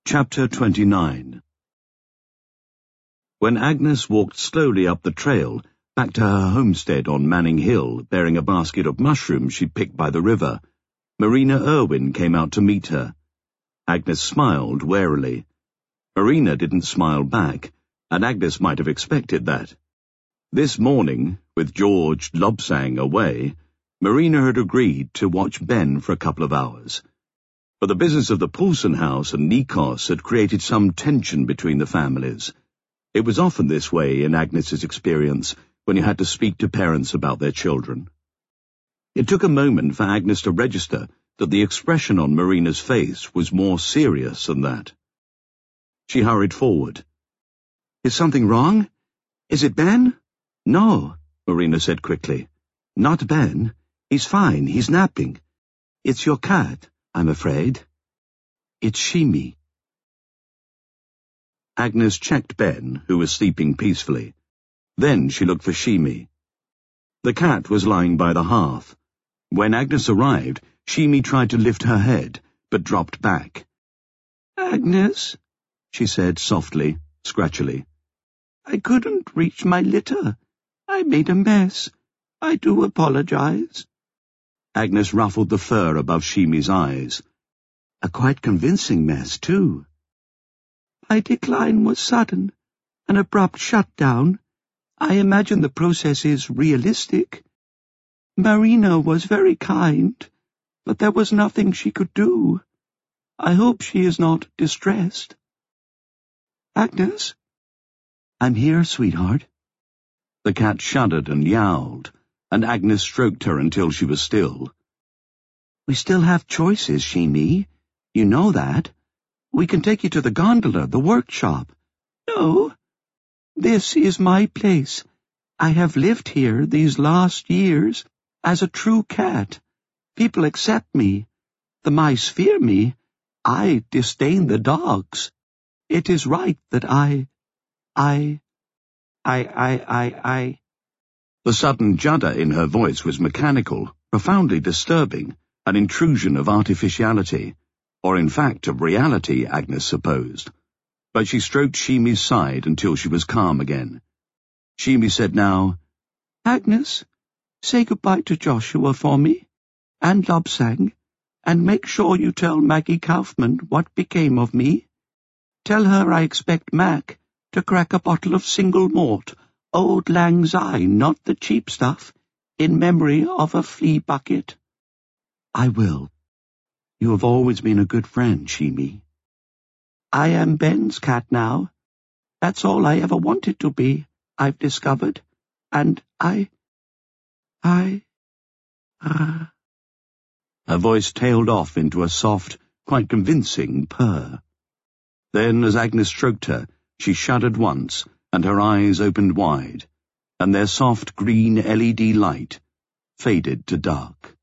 Chapter 29. When Agnes walked slowly up the trail, back to her homestead on Manning Hill, bearing a basket of mushrooms she'd picked by the river, Marina Irwin came out to meet her. Agnes smiled warily. Marina didn't smile back, and Agnes might have expected that. This morning, with George Lobsang away, Marina had agreed to watch Ben for a couple of hours. But the business of the Poulsen house and Nikos had created some tension between the families. It was often this way in Agnes's experience when you had to speak to parents about their children. It took a moment for Agnes to register that the expression on Marina's face was more serious than that. She hurried forward. "Is something wrong? Is it Ben?" "No," Marina said quickly. "Not Ben. He's fine. He's napping. It's your cat, I'm afraid. It's Shimi." Agnes checked Ben, who was sleeping peacefully. Then she looked for Shimi. The cat was lying by the hearth. When Agnes arrived, Shimi tried to lift her head, but dropped back. "Agnes," she said softly, scratchily. "I couldn't reach my litter. I made a mess. I do apologize." Agnes ruffled the fur above Shimi's eyes. "A quite convincing mess, too." "My decline was sudden, an abrupt shutdown. I imagine the process is realistic. Marina was very kind, but there was nothing she could do. I hope she is not distressed." "Agnes?" "I'm here, sweetheart." The cat shuddered and yowled, and Agnes stroked her until she was still. "We still have choices, Shimi. You know that. We can take you to the gondola, the workshop." "No. This is my place. I have lived here these last years as a true cat. People accept me. The mice fear me. I disdain the dogs. It is right that I... The sudden judder in her voice was mechanical, profoundly disturbing, an intrusion of artificiality, or in fact of reality, Agnes supposed. But she stroked Shimi's side until she was calm again. Shimi said now, "Agnes, say goodbye to Joshua for me, and Lobsang, and make sure you tell Maggie Kaufman what became of me. Tell her I expect Mac to crack a bottle of single malt, Old Lang Syne, not the cheap stuff, in memory of a flea bucket." "I will. You have always been a good friend, Shimi." "I am Ben's cat now. That's all I ever wanted to be, I've discovered. And Her voice tailed off into a soft, quite convincing purr. Then, as Agnes stroked her, she shuddered once, and her eyes opened wide, and their soft green LED light faded to dark.